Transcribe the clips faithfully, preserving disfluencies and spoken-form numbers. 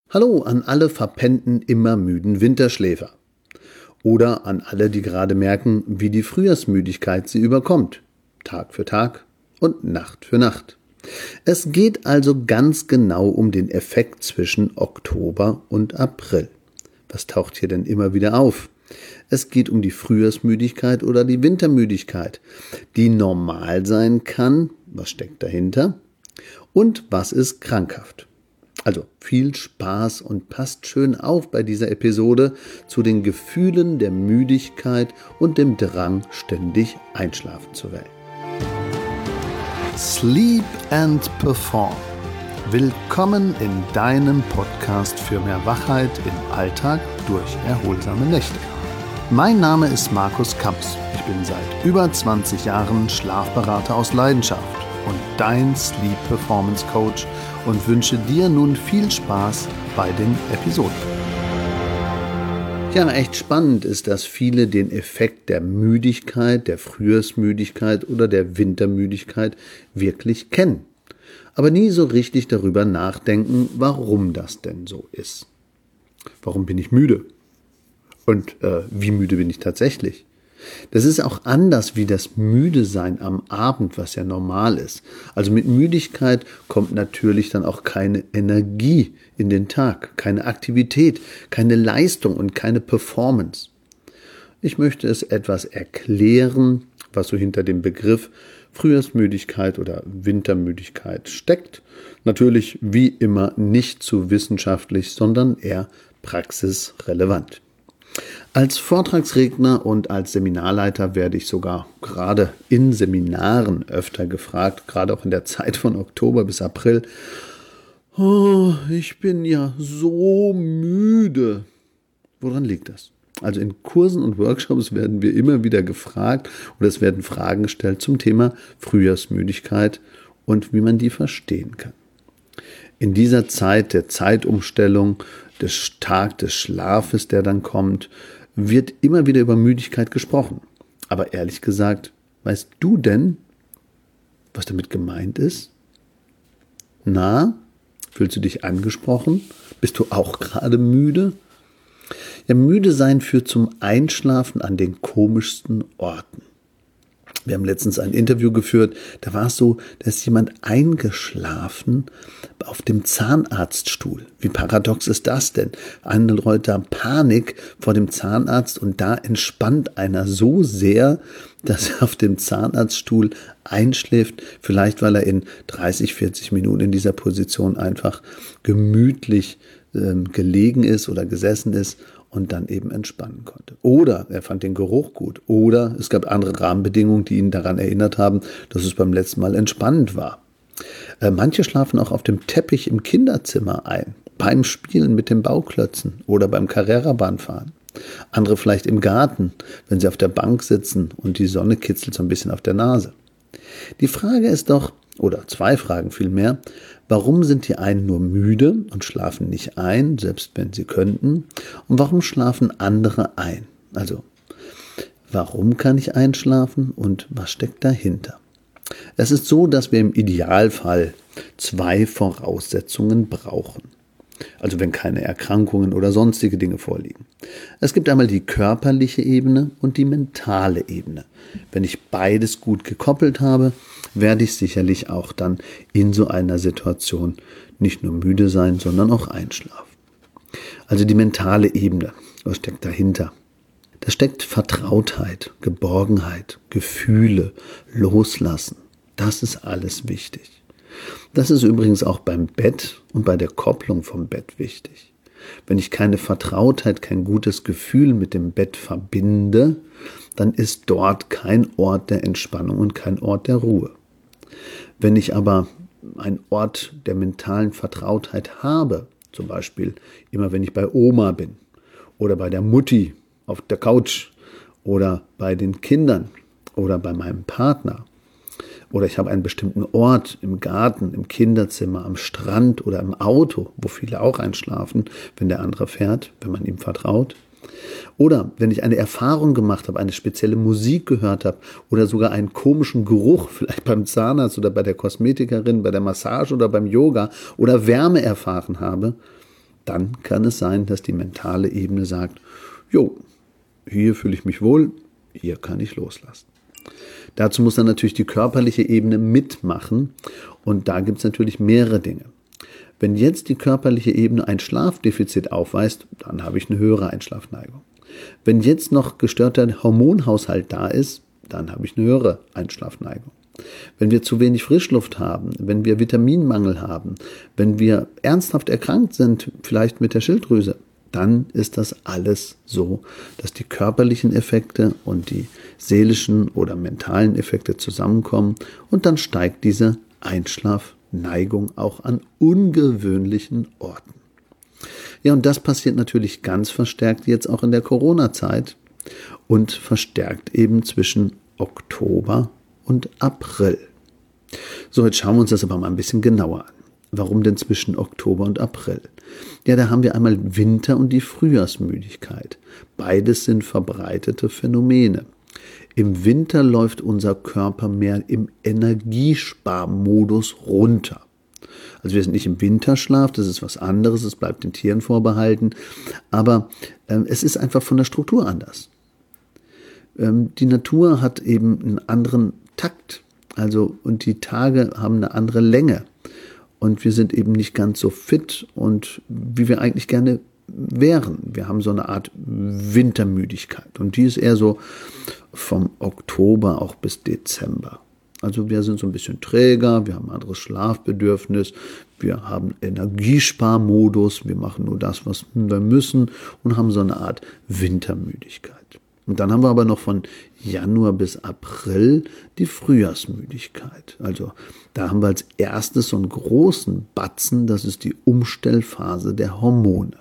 Hallo an alle verpennten, immer müden Winterschläfer. Oder an alle, die gerade merken, wie die Frühjahrsmüdigkeit sie überkommt. Tag für Tag und Nacht für Nacht. Es geht also ganz genau um den Effekt zwischen Oktober und April. Was taucht hier denn immer wieder auf? Es geht um die Frühjahrsmüdigkeit oder die Wintermüdigkeit, die normal sein kann. Was steckt dahinter? Und was ist krankhaft? Also viel Spaß und passt schön auf bei dieser Episode zu den Gefühlen der Müdigkeit und dem Drang, ständig einschlafen zu wollen. Sleep and Perform. Willkommen in deinem Podcast für mehr Wachheit im Alltag durch erholsame Nächte. Mein Name ist Markus Kamps. Ich bin seit über zwanzig Jahren Schlafberater aus Leidenschaft und dein Sleep Performance Coach und wünsche dir nun viel Spaß bei den Episoden. Ja, echt spannend ist, dass viele den Effekt der Müdigkeit, der Frühjahrsmüdigkeit oder der Wintermüdigkeit wirklich kennen, aber nie so richtig darüber nachdenken, warum das denn so ist. Warum bin ich müde? Und äh, wie müde bin ich tatsächlich? Das ist auch anders wie das Müdesein am Abend, was ja normal ist. Also mit Müdigkeit kommt natürlich dann auch keine Energie in den Tag, keine Aktivität, keine Leistung und keine Performance. Ich möchte es etwas erklären, was so hinter dem Begriff Frühjahrsmüdigkeit oder Wintermüdigkeit steckt. Natürlich wie immer nicht zu wissenschaftlich, sondern eher praxisrelevant. Als Vortragsredner und als Seminarleiter werde ich sogar gerade in Seminaren öfter gefragt, gerade auch in der Zeit von Oktober bis April. Oh, ich bin ja so müde. Woran liegt das? Also in Kursen und Workshops werden wir immer wieder gefragt oder es werden Fragen gestellt zum Thema Frühjahrsmüdigkeit und wie man die verstehen kann. In dieser Zeit der Zeitumstellung, des Tag des Schlafes, der dann kommt, wird immer wieder über Müdigkeit gesprochen. Aber ehrlich gesagt, weißt du denn, was damit gemeint ist? Na, fühlst du dich angesprochen? Bist du auch gerade müde? Ja, müde sein führt zum Einschlafen an den komischsten Orten. Wir haben letztens ein Interview geführt, da war es so, da ist jemand eingeschlafen auf dem Zahnarztstuhl. Wie paradox ist das denn? Eine Leute haben Panik vor dem Zahnarzt und da entspannt einer so sehr, dass er auf dem Zahnarztstuhl einschläft, vielleicht weil er in dreißig, vierzig Minuten in dieser Position einfach gemütlich ähm, gelegen ist oder gesessen ist und dann eben entspannen konnte. Oder er fand den Geruch gut. Oder es gab andere Rahmenbedingungen, die ihn daran erinnert haben, dass es beim letzten Mal entspannend war. Äh, manche schlafen auch auf dem Teppich im Kinderzimmer ein, beim Spielen mit den Bauklötzen oder beim Carrera-Bahnfahren. Andere vielleicht im Garten, wenn sie auf der Bank sitzen und die Sonne kitzelt so ein bisschen auf der Nase. Die Frage ist doch, oder zwei Fragen vielmehr, warum sind die einen nur müde und schlafen nicht ein, selbst wenn sie könnten? Und warum schlafen andere ein? Also, warum kann ich einschlafen und was steckt dahinter? Es ist so, dass wir im Idealfall zwei Voraussetzungen brauchen. Also wenn keine Erkrankungen oder sonstige Dinge vorliegen. Es gibt einmal die körperliche Ebene und die mentale Ebene. Wenn ich beides gut gekoppelt habe, werde ich sicherlich auch dann in so einer Situation nicht nur müde sein, sondern auch einschlafen. Also die mentale Ebene, was steckt dahinter? Da steckt Vertrautheit, Geborgenheit, Gefühle, Loslassen. Das ist alles wichtig. Das ist übrigens auch beim Bett und bei der Kopplung vom Bett wichtig. Wenn ich keine Vertrautheit, kein gutes Gefühl mit dem Bett verbinde, dann ist dort kein Ort der Entspannung und kein Ort der Ruhe. Wenn ich aber einen Ort der mentalen Vertrautheit habe, zum Beispiel immer wenn ich bei Oma bin oder bei der Mutti auf der Couch oder bei den Kindern oder bei meinem Partner, oder ich habe einen bestimmten Ort im Garten, im Kinderzimmer, am Strand oder im Auto, wo viele auch einschlafen, wenn der andere fährt, wenn man ihm vertraut. Oder wenn ich eine Erfahrung gemacht habe, eine spezielle Musik gehört habe oder sogar einen komischen Geruch, vielleicht beim Zahnarzt oder bei der Kosmetikerin, bei der Massage oder beim Yoga oder Wärme erfahren habe, dann kann es sein, dass die mentale Ebene sagt, jo, hier fühle ich mich wohl, hier kann ich loslassen. Dazu muss dann natürlich die körperliche Ebene mitmachen und da gibt es natürlich mehrere Dinge. Wenn jetzt die körperliche Ebene ein Schlafdefizit aufweist, dann habe ich eine höhere Einschlafneigung. Wenn jetzt noch gestörter Hormonhaushalt da ist, dann habe ich eine höhere Einschlafneigung. Wenn wir zu wenig Frischluft haben, wenn wir Vitaminmangel haben, wenn wir ernsthaft erkrankt sind, vielleicht mit der Schilddrüse, dann ist das alles so, dass die körperlichen Effekte und die seelischen oder mentalen Effekte zusammenkommen und dann steigt diese Einschlafneigung auch an ungewöhnlichen Orten. Ja, und das passiert natürlich ganz verstärkt jetzt auch in der Corona-Zeit und verstärkt eben zwischen Oktober und April. So, jetzt schauen wir uns das aber mal ein bisschen genauer an. Warum denn zwischen Oktober und April? Ja, da haben wir einmal Winter- und die Frühjahrsmüdigkeit. Beides sind verbreitete Phänomene. Im Winter läuft unser Körper mehr im Energiesparmodus runter. Also wir sind nicht im Winterschlaf, das ist was anderes, es bleibt den Tieren vorbehalten, aber äh, es ist einfach von der Struktur anders. Ähm, die Natur hat eben einen anderen Takt, also und die Tage haben eine andere Länge und wir sind eben nicht ganz so fit und wie wir eigentlich gerne wären. Wir haben so eine Art Wintermüdigkeit und die ist eher so vom Oktober auch bis Dezember. Also wir sind so ein bisschen träger, wir haben ein anderes Schlafbedürfnis, wir haben Energiesparmodus, wir machen nur das, was wir müssen und haben so eine Art Wintermüdigkeit. Und dann haben wir aber noch von Januar bis April die Frühjahrsmüdigkeit. Also da haben wir als erstes so einen großen Batzen, das ist die Umstellphase der Hormone.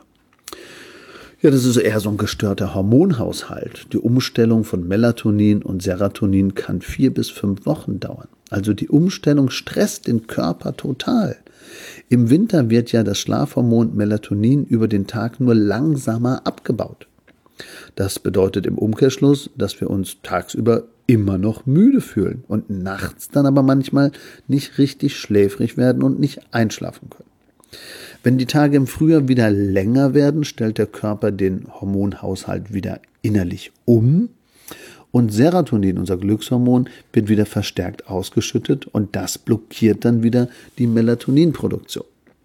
Ja, das ist eher so ein gestörter Hormonhaushalt. Die Umstellung von Melatonin und Serotonin kann vier bis fünf Wochen dauern. Also die Umstellung stresst den Körper total. Im Winter wird ja das Schlafhormon Melatonin über den Tag nur langsamer abgebaut. Das bedeutet im Umkehrschluss, dass wir uns tagsüber immer noch müde fühlen und nachts dann aber manchmal nicht richtig schläfrig werden und nicht einschlafen können. Wenn die Tage im Frühjahr wieder länger werden, stellt der Körper den Hormonhaushalt wieder innerlich um und Serotonin, unser Glückshormon, wird wieder verstärkt ausgeschüttet und das blockiert dann wieder die Melatoninproduktion.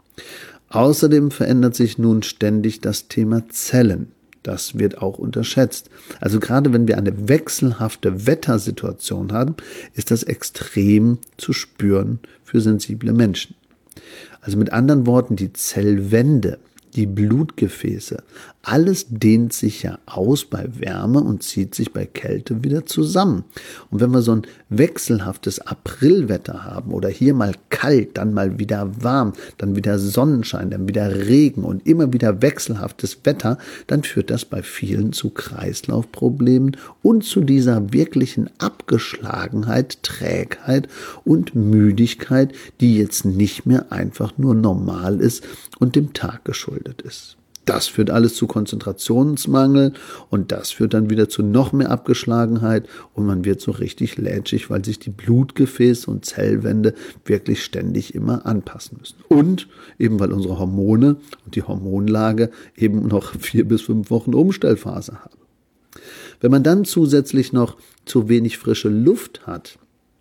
Außerdem verändert sich nun ständig das Thema Zellen. Das wird auch unterschätzt. Also gerade wenn wir eine wechselhafte Wettersituation haben, ist das extrem zu spüren für sensible Menschen. Also mit anderen Worten, die Zellwände, die Blutgefäße, alles dehnt sich ja aus bei Wärme und zieht sich bei Kälte wieder zusammen. Und wenn wir so ein wechselhaftes Aprilwetter haben oder hier mal kalt, dann mal wieder warm, dann wieder Sonnenschein, dann wieder Regen und immer wieder wechselhaftes Wetter, dann führt das bei vielen zu Kreislaufproblemen und zu dieser wirklichen Abgeschlagenheit, Trägheit und Müdigkeit, die jetzt nicht mehr einfach nur normal ist und dem Tag geschuldet ist. Das führt alles zu Konzentrationsmangel und das führt dann wieder zu noch mehr Abgeschlagenheit und man wird so richtig lätschig, weil sich die Blutgefäße und Zellwände wirklich ständig immer anpassen müssen. Und eben weil unsere Hormone und die Hormonlage eben noch vier bis fünf Wochen Umstellphase haben. Wenn man dann zusätzlich noch zu wenig frische Luft hat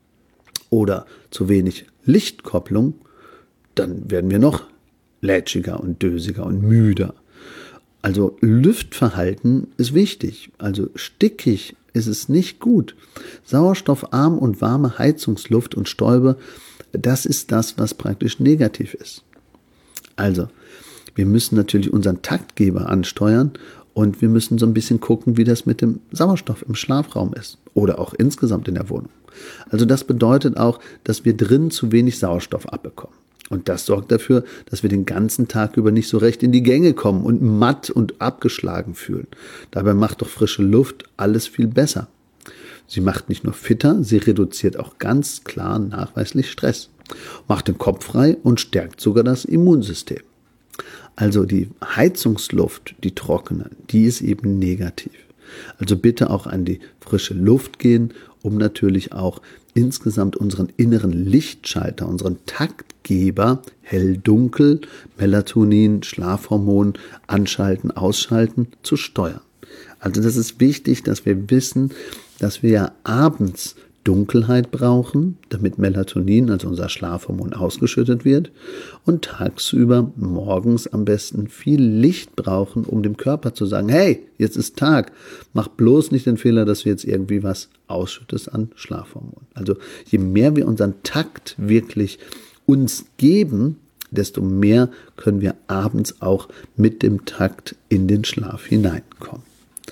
oder zu wenig Lichtkopplung, dann werden wir noch lätschiger und dösiger und müder. Also Lüftverhalten ist wichtig, also stickig ist es nicht gut. Sauerstoffarm und warme Heizungsluft und Stäube, das ist das, was praktisch negativ ist. Also, wir müssen natürlich unseren Taktgeber ansteuern und wir müssen so ein bisschen gucken, wie das mit dem Sauerstoff im Schlafraum ist oder auch insgesamt in der Wohnung. Also das bedeutet auch, dass wir drin zu wenig Sauerstoff abbekommen. Und das sorgt dafür, dass wir den ganzen Tag über nicht so recht in die Gänge kommen und matt und abgeschlagen fühlen. Dabei macht doch frische Luft alles viel besser. Sie macht nicht nur fitter, sie reduziert auch ganz klar nachweislich Stress, macht den Kopf frei und stärkt sogar das Immunsystem. Also die Heizungsluft, die trockene, die ist eben negativ. Also bitte auch an die frische Luft gehen, um natürlich auch insgesamt unseren inneren Lichtschalter, unseren Taktgeber, hell-dunkel, Melatonin, Schlafhormon, anschalten, ausschalten, zu steuern. Also das ist wichtig, dass wir wissen, dass wir ja abends Dunkelheit brauchen, damit Melatonin, also unser Schlafhormon, ausgeschüttet wird, und tagsüber morgens am besten viel Licht brauchen, um dem Körper zu sagen, hey, jetzt ist Tag, mach bloß nicht den Fehler, dass du jetzt irgendwie was ausschüttest an Schlafhormon. Also je mehr wir unseren Takt wirklich uns geben, desto mehr können wir abends auch mit dem Takt in den Schlaf hineinkommen.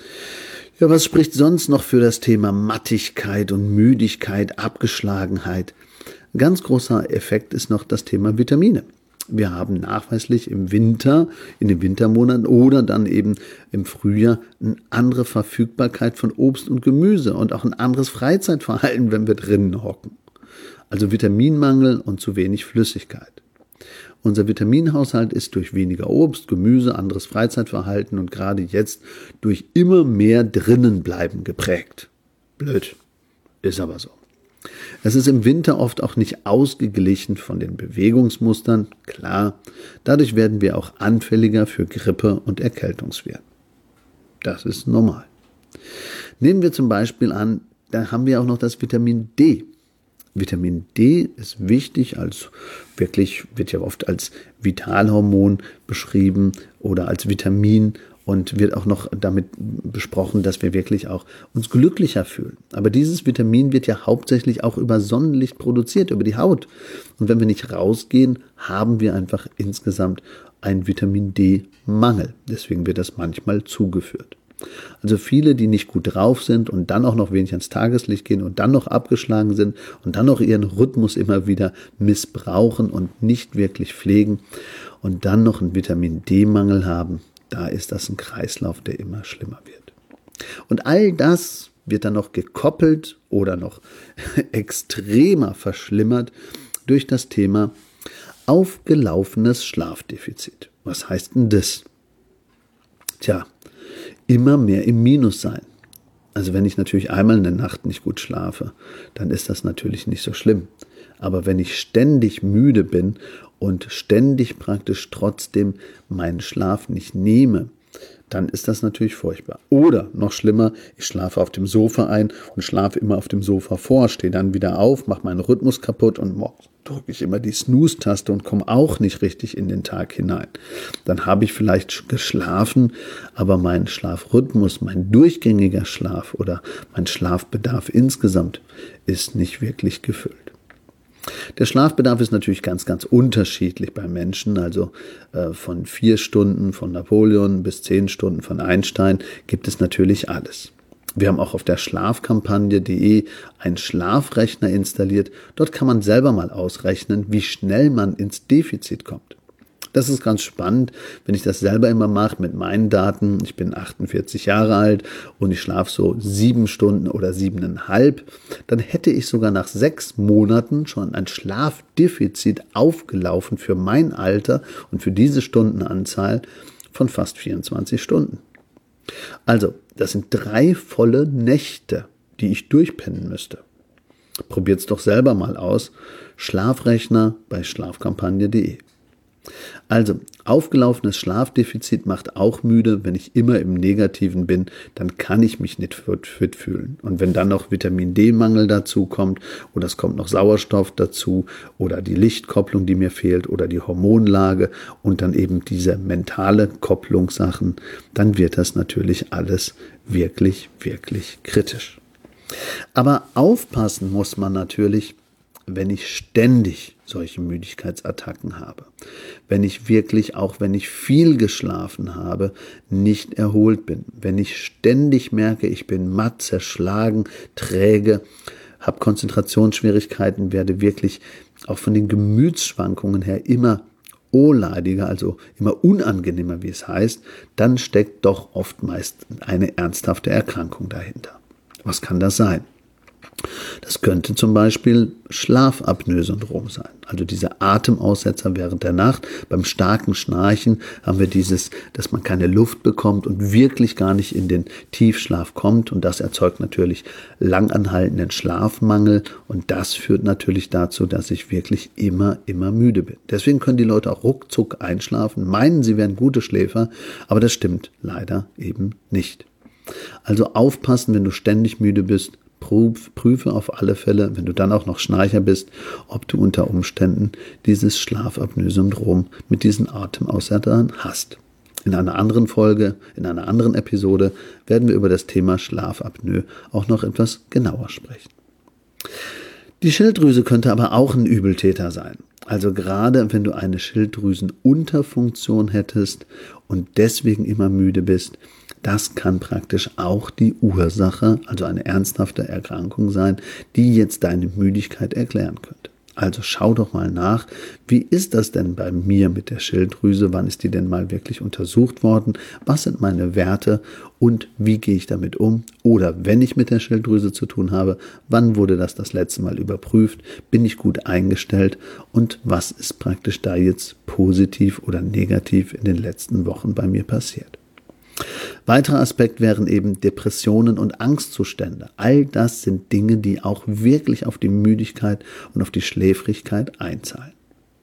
Ja, was spricht sonst noch für das Thema Mattigkeit und Müdigkeit, Abgeschlagenheit? Ein ganz großer Effekt ist noch das Thema Vitamine. Wir haben nachweislich im Winter, in den Wintermonaten oder dann eben im Frühjahr eine andere Verfügbarkeit von Obst und Gemüse und auch ein anderes Freizeitverhalten, wenn wir drinnen hocken. Also Vitaminmangel und zu wenig Flüssigkeit. Unser Vitaminhaushalt ist durch weniger Obst, Gemüse, anderes Freizeitverhalten und gerade jetzt durch immer mehr Drinnenbleiben geprägt. Blöd, ist aber so. Es ist im Winter oft auch nicht ausgeglichen von den Bewegungsmustern, klar. Dadurch werden wir auch anfälliger für Grippe und Erkältungsviren. Das ist normal. Nehmen wir zum Beispiel an, da haben wir auch noch das Vitamin D. Vitamin D ist wichtig, als wirklich, wird ja oft als Vitalhormon beschrieben oder als Vitamin und wird auch noch damit besprochen, dass wir wirklich auch uns glücklicher fühlen. Aber dieses Vitamin wird ja hauptsächlich auch über Sonnenlicht produziert, über die Haut. Und wenn wir nicht rausgehen, haben wir einfach insgesamt einen Vitamin D-Mangel. Deswegen wird das manchmal zugeführt. Also viele, die nicht gut drauf sind und dann auch noch wenig ans Tageslicht gehen und dann noch abgeschlagen sind und dann noch ihren Rhythmus immer wieder missbrauchen und nicht wirklich pflegen und dann noch einen Vitamin-D-Mangel haben, da ist das ein Kreislauf, der immer schlimmer wird. Und all das wird dann noch gekoppelt oder noch extremer verschlimmert durch das Thema aufgelaufenes Schlafdefizit. Was heißt denn das? Tja, immer mehr im Minus sein. Also wenn ich natürlich einmal eine Nacht nicht gut schlafe, dann ist das natürlich nicht so schlimm. Aber wenn ich ständig müde bin und ständig praktisch trotzdem meinen Schlaf nicht nehme, dann ist das natürlich furchtbar. Oder noch schlimmer, ich schlafe auf dem Sofa ein und schlafe immer auf dem Sofa vor, stehe dann wieder auf, mache meinen Rhythmus kaputt und morgens drücke ich immer die Snooze-Taste und komme auch nicht richtig in den Tag hinein. Dann habe ich vielleicht geschlafen, aber mein Schlafrhythmus, mein durchgängiger Schlaf oder mein Schlafbedarf insgesamt ist nicht wirklich gefüllt. Der Schlafbedarf ist natürlich ganz, ganz unterschiedlich bei Menschen, also äh, von vier Stunden von Napoleon bis zehn Stunden von Einstein gibt es natürlich alles. Wir haben auch auf der Schlafkampagne punkt de einen Schlafrechner installiert. Dort kann man selber mal ausrechnen, wie schnell man ins Defizit kommt. Das ist ganz spannend, wenn ich das selber immer mache mit meinen Daten. Ich bin achtundvierzig Jahre alt und ich schlafe so sieben Stunden oder siebeneinhalb. Dann hätte ich sogar nach sechs Monaten schon ein Schlafdefizit aufgelaufen für mein Alter und für diese Stundenanzahl von fast vierundzwanzig Stunden. Also, das sind drei volle Nächte, die ich durchpennen müsste. Probiert's doch selber mal aus. Schlafrechner bei Schlafkampagne punkt de. Also, aufgelaufenes Schlafdefizit macht auch müde. Wenn ich immer im Negativen bin, dann kann ich mich nicht fit fühlen. Und wenn dann noch Vitamin-D-Mangel dazu kommt oder es kommt noch Sauerstoff dazu oder die Lichtkopplung, die mir fehlt oder die Hormonlage und dann eben diese mentale Kopplungssachen, dann wird das natürlich alles wirklich, wirklich kritisch. Aber aufpassen muss man natürlich, wenn ich ständig solche Müdigkeitsattacken habe, wenn ich wirklich, auch wenn ich viel geschlafen habe, nicht erholt bin, wenn ich ständig merke, ich bin matt, zerschlagen, träge, habe Konzentrationsschwierigkeiten, werde wirklich auch von den Gemütsschwankungen her immer ohleidiger, also immer unangenehmer, wie es heißt, dann steckt doch oft meist eine ernsthafte Erkrankung dahinter. Was kann das sein? Das könnte zum Beispiel Schlafapnoe-Syndrom sein, also diese Atemaussetzer während der Nacht. Beim starken Schnarchen haben wir dieses, dass man keine Luft bekommt und wirklich gar nicht in den Tiefschlaf kommt, und das erzeugt natürlich langanhaltenden Schlafmangel, und das führt natürlich dazu, dass ich wirklich immer, immer müde bin. Deswegen können die Leute auch ruckzuck einschlafen, meinen, sie wären gute Schläfer, aber das stimmt leider eben nicht. Also aufpassen, wenn du ständig müde bist, prüfe auf alle Fälle, wenn du dann auch noch Schnarcher bist, ob du unter Umständen dieses Schlafapnoe-Syndrom mit diesen Atemaussetzern hast. In einer anderen Folge, in einer anderen Episode werden wir über das Thema Schlafapnoe auch noch etwas genauer sprechen. Die Schilddrüse könnte aber auch ein Übeltäter sein. Also gerade wenn du eine Schilddrüsenunterfunktion hättest und deswegen immer müde bist, das kann praktisch auch die Ursache, also eine ernsthafte Erkrankung sein, die jetzt deine Müdigkeit erklären könnte. Also schau doch mal nach, wie ist das denn bei mir mit der Schilddrüse? Wann ist die denn mal wirklich untersucht worden? Was sind meine Werte und wie gehe ich damit um? Oder wenn ich mit der Schilddrüse zu tun habe, wann wurde das das letzte Mal überprüft? Bin ich gut eingestellt? Und was ist praktisch da jetzt positiv oder negativ in den letzten Wochen bei mir passiert? Weiterer Aspekt wären eben Depressionen und Angstzustände. All das sind Dinge, die auch wirklich auf die Müdigkeit und auf die Schläfrigkeit einzahlen.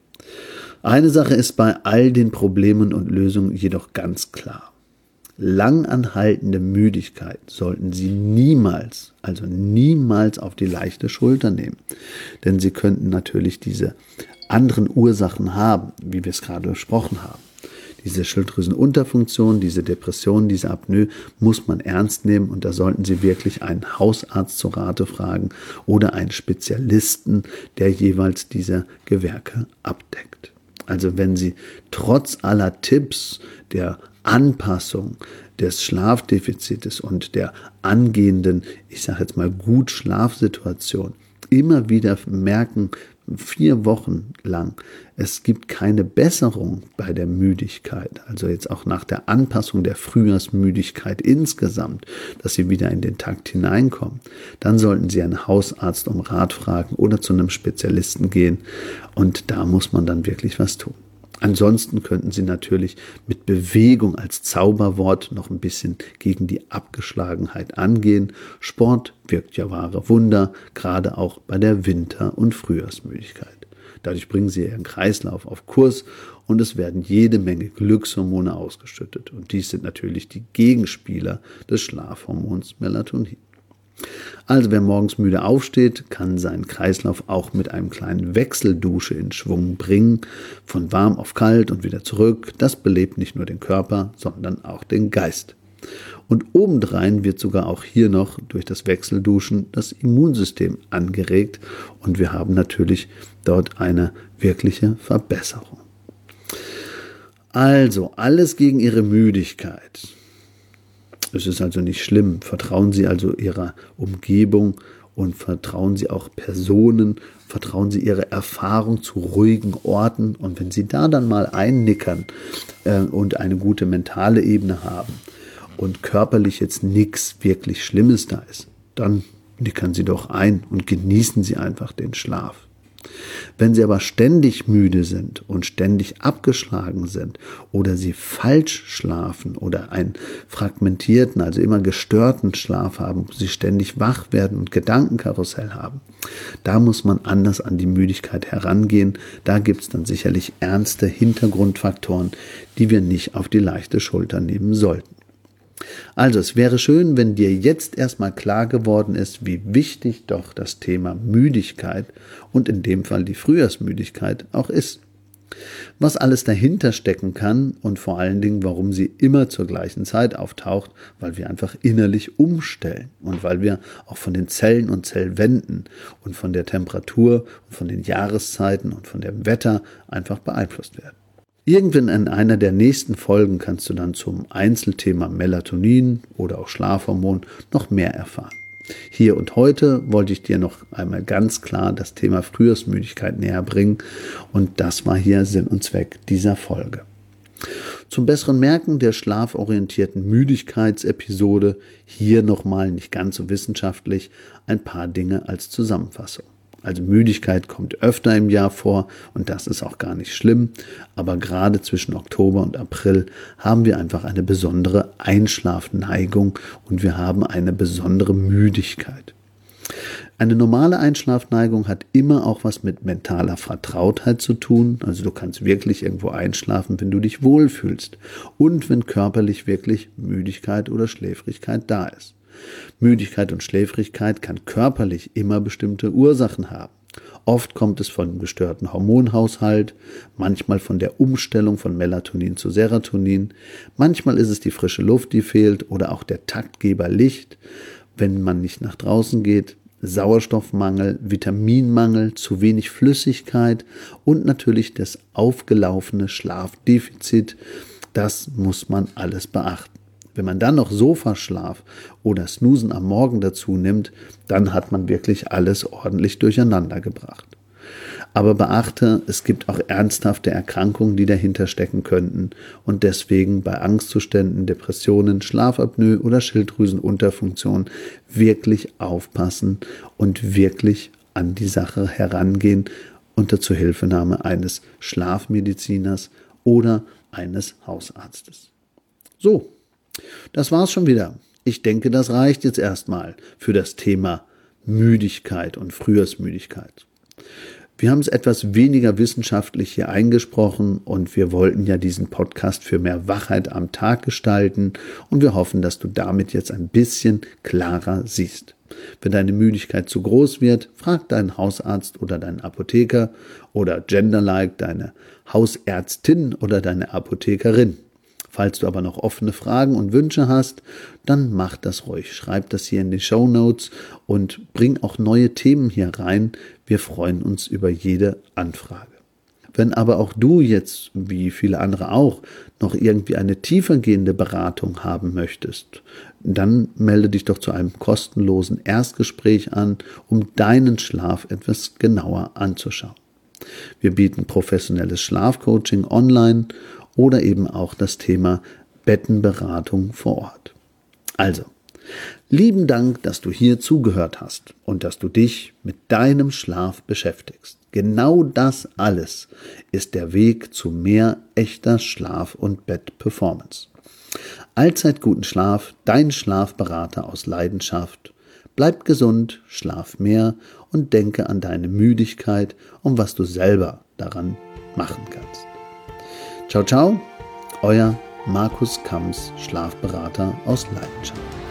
Eine Sache ist bei all den Problemen und Lösungen jedoch ganz klar. Langanhaltende Müdigkeit sollten Sie niemals, also niemals auf die leichte Schulter nehmen. Denn Sie könnten natürlich diese anderen Ursachen haben, wie wir es gerade besprochen haben. Diese Schilddrüsenunterfunktion, diese Depression, diese Apnoe muss man ernst nehmen, und da sollten Sie wirklich einen Hausarzt zu Rate fragen oder einen Spezialisten, der jeweils diese Gewerke abdeckt. Also wenn Sie trotz aller Tipps der Anpassung des Schlafdefizites und der angehenden, ich sage jetzt mal gut Schlafsituation immer wieder merken, vier Wochen lang, es gibt keine Besserung bei der Müdigkeit, also jetzt auch nach der Anpassung der Frühjahrsmüdigkeit insgesamt, dass Sie wieder in den Takt hineinkommen, dann sollten Sie einen Hausarzt um Rat fragen oder zu einem Spezialisten gehen, und da muss man dann wirklich was tun. Ansonsten könnten Sie natürlich mit Bewegung als Zauberwort noch ein bisschen gegen die Abgeschlagenheit angehen. Sport wirkt ja wahre Wunder, gerade auch bei der Winter- und Frühjahrsmüdigkeit. Dadurch bringen Sie Ihren Kreislauf auf Kurs und es werden jede Menge Glückshormone ausgeschüttet. Und dies sind natürlich die Gegenspieler des Schlafhormons Melatonin. Also wer morgens müde aufsteht, kann seinen Kreislauf auch mit einem kleinen Wechseldusche in Schwung bringen, von warm auf kalt und wieder zurück. Das belebt nicht nur den Körper, sondern auch den Geist. Und obendrein wird sogar auch hier noch durch das Wechselduschen das Immunsystem angeregt, und wir haben natürlich dort eine wirkliche Verbesserung. Also alles gegen Ihre Müdigkeit. Es ist also nicht schlimm. Vertrauen Sie also Ihrer Umgebung und vertrauen Sie auch Personen, vertrauen Sie Ihre Erfahrung zu ruhigen Orten. Und wenn Sie da dann mal einnickern äh, und eine gute mentale Ebene haben und körperlich jetzt nichts wirklich Schlimmes da ist, dann nickern Sie doch ein und genießen Sie einfach den Schlaf. Wenn Sie aber ständig müde sind und ständig abgeschlagen sind oder Sie falsch schlafen oder einen fragmentierten, also immer gestörten Schlaf haben, wo Sie ständig wach werden und Gedankenkarussell haben, da muss man anders an die Müdigkeit herangehen. Da gibt es dann sicherlich ernste Hintergrundfaktoren, die wir nicht auf die leichte Schulter nehmen sollten. Also es wäre schön, wenn dir jetzt erstmal klar geworden ist, wie wichtig doch das Thema Müdigkeit und in dem Fall die Frühjahrsmüdigkeit auch ist. Was alles dahinter stecken kann und vor allen Dingen, warum sie immer zur gleichen Zeit auftaucht, weil wir einfach innerlich umstellen und weil wir auch von den Zellen und Zellwänden und von der Temperatur und von den Jahreszeiten und von dem Wetter einfach beeinflusst werden. Irgendwann in einer der nächsten Folgen kannst du dann zum Einzelthema Melatonin oder auch Schlafhormon noch mehr erfahren. Hier und heute wollte ich dir noch einmal ganz klar das Thema Frühjahrsmüdigkeit näher bringen, und das war hier Sinn und Zweck dieser Folge. Zum besseren Merken der schlaforientierten Müdigkeitsepisode hier nochmal nicht ganz so wissenschaftlich ein paar Dinge als Zusammenfassung. Also Müdigkeit kommt öfter im Jahr vor und das ist auch gar nicht schlimm, aber gerade zwischen Oktober und April haben wir einfach eine besondere Einschlafneigung und wir haben eine besondere Müdigkeit. Eine normale Einschlafneigung hat immer auch was mit mentaler Vertrautheit zu tun, also du kannst wirklich irgendwo einschlafen, wenn du dich wohlfühlst und wenn körperlich wirklich Müdigkeit oder Schläfrigkeit da ist. Müdigkeit und Schläfrigkeit kann körperlich immer bestimmte Ursachen haben. Oft kommt es von einem gestörten Hormonhaushalt, manchmal von der Umstellung von Melatonin zu Serotonin, manchmal ist es die frische Luft, die fehlt oder auch der Taktgeber Licht, wenn man nicht nach draußen geht, Sauerstoffmangel, Vitaminmangel, zu wenig Flüssigkeit und natürlich das aufgelaufene Schlafdefizit, das muss man alles beachten. Wenn man dann noch Sofaschlaf oder Snoosen am Morgen dazu nimmt, dann hat man wirklich alles ordentlich durcheinander gebracht. Aber beachte, es gibt auch ernsthafte Erkrankungen, die dahinter stecken könnten und deswegen bei Angstzuständen, Depressionen, Schlafapnoe oder Schilddrüsenunterfunktion wirklich aufpassen und wirklich an die Sache herangehen unter Zuhilfenahme eines Schlafmediziners oder eines Hausarztes. So. Das war's schon wieder. Ich denke, das reicht jetzt erstmal für das Thema Müdigkeit und Frühjahrsmüdigkeit. Wir haben es etwas weniger wissenschaftlich hier eingesprochen und wir wollten ja diesen Podcast für mehr Wachheit am Tag gestalten und wir hoffen, dass du damit jetzt ein bisschen klarer siehst. Wenn deine Müdigkeit zu groß wird, frag deinen Hausarzt oder deinen Apotheker oder genderlike deine Hausärztin oder deine Apothekerin. Falls du aber noch offene Fragen und Wünsche hast, dann mach das ruhig. Schreib das hier in die Shownotes und bring auch neue Themen hier rein. Wir freuen uns über jede Anfrage. Wenn aber auch du jetzt, wie viele andere auch, noch irgendwie eine tiefergehende Beratung haben möchtest, dann melde dich doch zu einem kostenlosen Erstgespräch an, um deinen Schlaf etwas genauer anzuschauen. Wir bieten professionelles Schlafcoaching online oder eben auch das Thema Bettenberatung vor Ort. Also, lieben Dank, dass du hier zugehört hast und dass du dich mit deinem Schlaf beschäftigst. Genau das alles ist der Weg zu mehr echter Schlaf- und Bettperformance. Allzeit guten Schlaf, dein Schlafberater aus Leidenschaft. Bleib gesund, schlaf mehr und denke an deine Müdigkeit und was du selber daran machen kannst. Ciao, ciao, euer Markus Kamms, Schlafberater aus Leidenschaft.